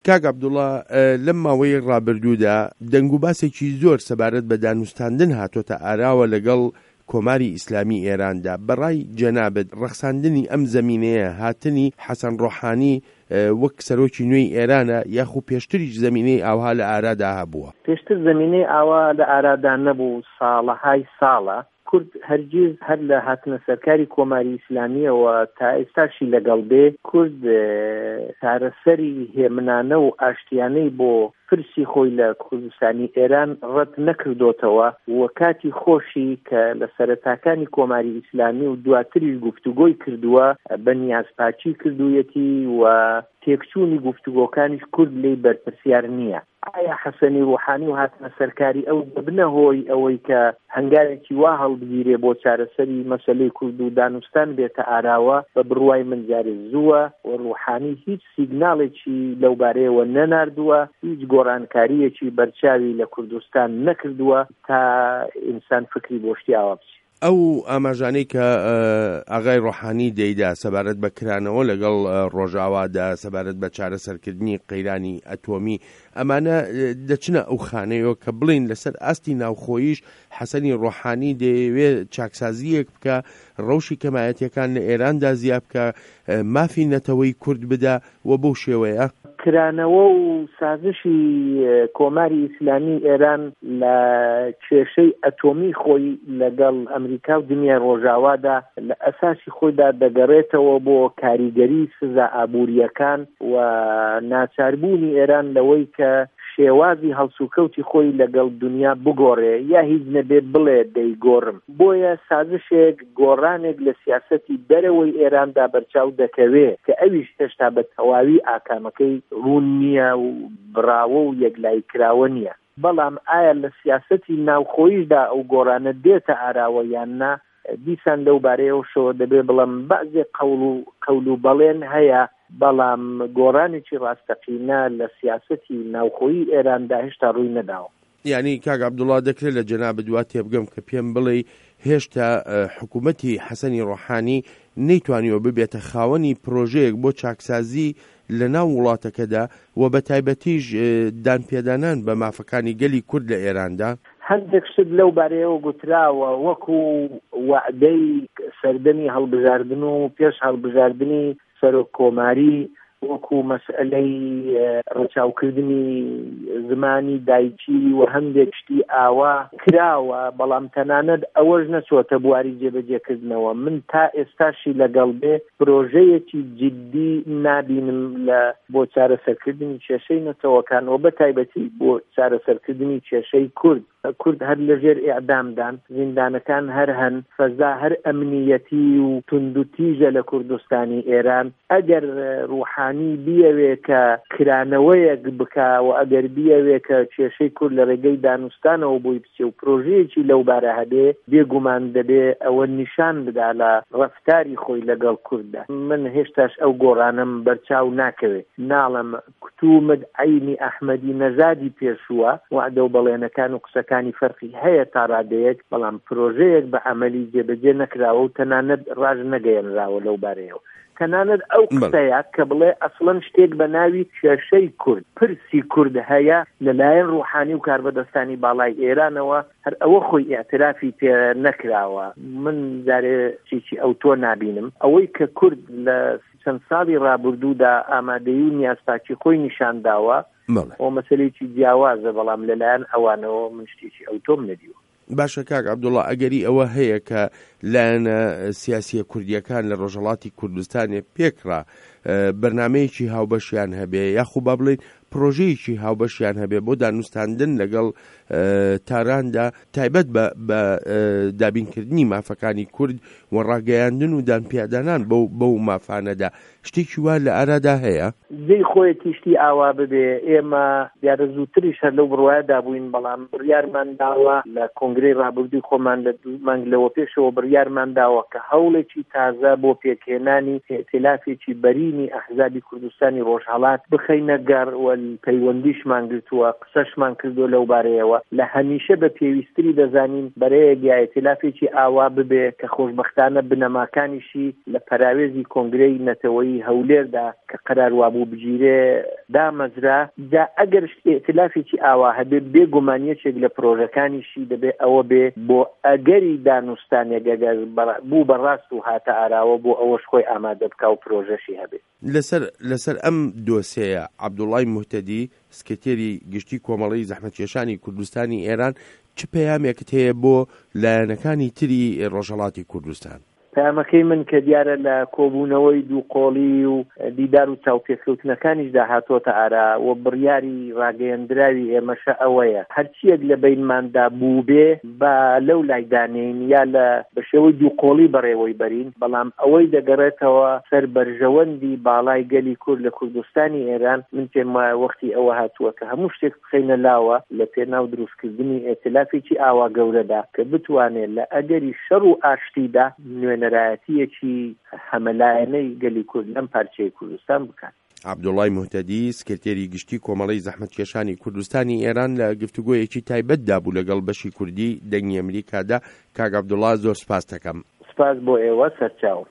کاک عەبدوڵڵا لەم ماوەی ڕابردوودا دەنگ و باسێکی زۆر سەبارەت بە دانوستاندن هاتۆتە ئاراوە لەگەڵ کۆماری ئیسلامی ئێراندا. بەڕای جەنابەت ڕەخساندنی ئەم زەمینەیە هاتنی حەسەن ڕۆحانی وەک سەرۆکی نوێی ئێرانە یاخو پێشتریش زەمینەی ئاوا لە ئارادا هەبووە؟ پێشتر زەمینەی ئاوا لە ئارادا نەبوو، ساڵەهای ساڵە کورد هەرگیز هەر لە هاتنە سەرکاری کۆماری ئیسلامیەوە تا ئێستاشی لەگەڵ بێ کورد چارەسەری هێمنانە و ئاشتیانەی بۆ پرسی خۆی لە کوردستانی ئێران ڕەت نەکردوتەوە و کاتی خۆشی کە لە سەرەتاکانی کۆماری ئیسلامی و دواتریش گفتوگۆی کردووە بە نیازپاچی کردوویەتی و تێکچوونی گفتوگۆکانیش کورد لێی بەرپرسیار نییە. ئایا حەسەنی ڕۆحانی و هاتنە سەرکاری ئەو دەبنە هۆی ئەوەی کە هەنگاوێکی وا هەڵبگیرێ بۆ چارەسەری مەسەلەی کورد و دانوستان بێتە ئاراوە بە بڕوای من جارێ زووە و ڕۆحانی هیچ سیگناڵێکی لەو بارەیەوە نەناردووە، هیچ گۆڕانکاریەکی بەرچاوی لە کوردستان نەکردووە تا ئینسان فکری بۆ شتیاوە بچێت. ئەو ئاماژانەی کە ئاغای ڕۆحانی دەیدا سەبارەت بە کرانەوە لەگەڵ ڕۆژاوادا سەبارەت بە چارەسەرکردنی قەیرانی ئەتۆمی، ئەمانە دەچنە ئەو خانەیەوە کە بڵین لەسەر ئاستی ناوخۆییش حەسەنی ڕۆحانی دەیەوێت چاکسازیەک بکە، ڕەوشی کەمایەتیەکان لە ئێراندا زیاد بکە، مافی نەتەوەی کورد بدا و بەو شێوەیە کرانەوە و سازشی کۆماری ئیسلامی ئێران لە کێشەی ئەتۆمی خۆی لەگەڵ ئەمریکا و دنیای ڕۆژاوادا لە ئەساسی خۆیدا دەگەڕێتەوە بۆ کاریگەری سزا ئابوووریەکان و ناچاربوونی ئێران لەوەی کە شێوازی هەڵسوکەوتی خۆی لەگەڵ دنیا بگۆڕێ یا هیچ نەبێت بڵێ دەیگۆڕم. بۆیە سازشێک گۆڕانێک لە سیاسەتی دەرەوەی ئێراندا بەرچاو دەکەوێت کە ئەویش هێشتا بە تەواوی ئاکامەکەی ڕوون نییە و براوە و یەکلای کراوە نییە. بەڵام ئایا لە سیاسەتی ناوخۆییشدا ئەو گۆڕانە دێتە ئاراوە یان نا، دیسان لەو بارەیەوە شەوە دەبێ بڵام بەعزێ قەول و بەڵێن هەیە، بەڵام گۆڕانێکی ڕاستەقینە لە سیاسەتی ناوخۆیی ئێراندا هێشتا ڕووی نەداوە. یعنی کاک عەبدوڵڵا دەکرێت لە جەنابەت دوات تێبگەم کە پێم بڵێ هێشتا حکوومەتی حەسەنی ڕۆحانی نەیتوانیوە ببێتە خاوەنی پرۆژەیەک بۆ چاکسازی لە ناو وڵاتەکەدا و بە تایبەتیش دانپێدانان بە مافەکانی گەلی کورد لە ئێراندا. هەندێک شت لەو بارەیەوە گوتراوە وەکو وعدەی سەردەمی هەڵبژاردن و پێش هەڵبژاردننی سەرۆک کۆماری، وەکو مەسئلەی ڕەچاوکردنی زمانی دایکی و هەندێک شتی ئاوا کراوە، بەڵام تەنانەت ئەوەش نەچۆتە بواری جێبەجێکردنەوە. من تا ئێستاشی لەگەڵ بێ پرۆژەیەکی جدی نابینم لە بۆ چارەسەرکردنی کێشەی نەتەوەکانەوە، بە تایبەتی بۆ چارەسەرکردنی کێشەی کورد هەر لەژێر ئیعدامدان، زیندانەکان هەر هەن، فەزا هەر ئەمنیەتی و توندوتیژە لە کوردستانی ئێران. ئەگەر ڕوحانی بیەوێ کە کرانەوەیەک بکا و ئەگەر بیەوێ کە کێشەی کورد لە ڕێگەی دانوستانەوە بۆی بچێ و پرۆژەیەکی لەو بارە هەبێ، بێگومان دەبێ ئەوە نیشان بدا لە ڕەفتاری خۆی لەگەڵ کورددا. من هێشتاش ئەو گۆڕانم بەرچاو ناکەوێت. ناڵم کتومت عینی ئەحمەدی نەژادی پێشووە وعدە و بەڵێنەکان و قسەکانی فەرقی هەیە تا ڕادەیەک، بەڵام پرۆژەیەک بە عەمەلی جێبەجێ نەکراوە و تەنانەت ڕاژ نەگەیەنراوە لەو بارەیەوە. تەنانەت ئەو قسەیە کە بڵێ ئەسڵەن شتێک بە ناوی کێشەی کورد، پرسی کورد هەیە لەلایەن ڕوحانی و کاربەدەستانی باڵای ئێرانەوە، هەر ئەوە خۆی ئیعترافی پێ نەکراوە. من جارێ چیچی ئەو تۆ نابینم. ئەوەی کە کورد لە چەند ساڵی ڕابردوودا ئامادەیی و نیازپاچی خۆی نیشان داوە ئەو مەسەلەیەکی جیاوازە، بەڵام لەلایەن ئەوانەوە من شتێکی ئەو تۆم نەدیوە. باشە کاک عەبدوڵڵا، ئەگەری ئەوە هەیە کە لایەنە سیاسیە کوردیەکان لە ڕۆژهەڵاتی کوردستانێ پێکرا بەرنامەیەکی هاوبەشیان هەبێ یاخوو با بڵێن پرۆژەیەکی هاوبەشیان هەبێ بۆ دانوستاندن لەگەڵ تاراندا تایبەت بە دابینکردنی مافەکانی کورد و ڕاگەیاندن و دانپیادانان بەو مافانەدا، شتێکی وا لە ئارادا هەیە؟ دەی خۆیەتی شتی ئاوا ببێ. ئێمە دیارە زووتریش هەر لەو بڕوایەدا بووین، بەڵام بڕیارمان داوە لە کۆنگرەی ڕابردووی خۆمان لە مانگ لەوە پێشەوە بڕیارمان داوە کە هەوڵێکی تازە بۆ پێکهێنانی ئێتلافێکی بەرینی ئەحزابی کوردستانی ڕۆژهەڵات بخەینە گەڕ و پەیوەندیشمان گرتووە قسەشمان کردو لەو بارەیەوە لە هەمیشە بە پێویستری دەزانین بەرەیەک یا ئێتلافێکی ئاوا ببێ کە خۆشبەختانە بنەماکانیشی لە پەراوێزی کۆنگرەی نەتەوەیی هەولێردا کە قەرار وابوو بگیرێ دامەزرا دا ئەگەر ئێتلافێکی ئاوا هەبێ بێگومانیەکێک لە پرۆژەکانیشی دەبێ ئەوە بێ بۆ ئەگەری دانوستانێک ئەگەر بوو بەڕاست و هاتە ئاراوە بۆ ئەوەش خۆی ئامادە بکا و پرۆژەشی هەبێ. لەسەر ئەم دۆسەیە عەبدوڵای موهتەدی سکرتێری گشتی کۆمەڵەی زەحمەتکێشانی کوردستانی ئێران چ پەیامێکت هەیە بۆ لایەنەکانی تری ڕۆژهەڵاتی کوردستان؟ پەیامەکەی من کە دیارە لە کۆبوونەوەی دووقۆڵی و دیدار و چاوپێککەوتنەکانیشدا هاتۆتە ئارا و بڕیاری ڕاگەیەندراوی ئێمەشە ئەوەیە هەرچیەک لە بینماندا بوو بێ بە لەو لایدانین یا لە بەشێوەی دووقۆڵی بەڕێوەی بەرین بەڵام ئەوەی دەگەڕێتەوە سەر بەرژەوەندی باڵای گەلی کورد لە کوردستانی ئێران من پێم وایە وەختی ئەوە هاتووە کە هەموو شتێک بخەینە لاوە لە پێناو دروستکردنی ئێتلافێکی ئاوا گەورەدا کە بتوانێت لە ئەگەری شەڕ و ئاشتیدا نەرایەتیەکی هەمەلایەنەی گەلی کورد لەم پارچەی کوردستان بکات. عەبدوڵای موهتەدی سکرتێری گشتی کۆمەڵەی زەحمەتکێشانی کوردستانی ئێران لە گفتوگۆیەکی تایبەتدا بوو لەگەڵ بەشی کوردی دەنگی ئەمریکادا. کاک عەبدوڵا زۆر سپاس دەکەم. سپاس بۆ ئێوە سەرچاو.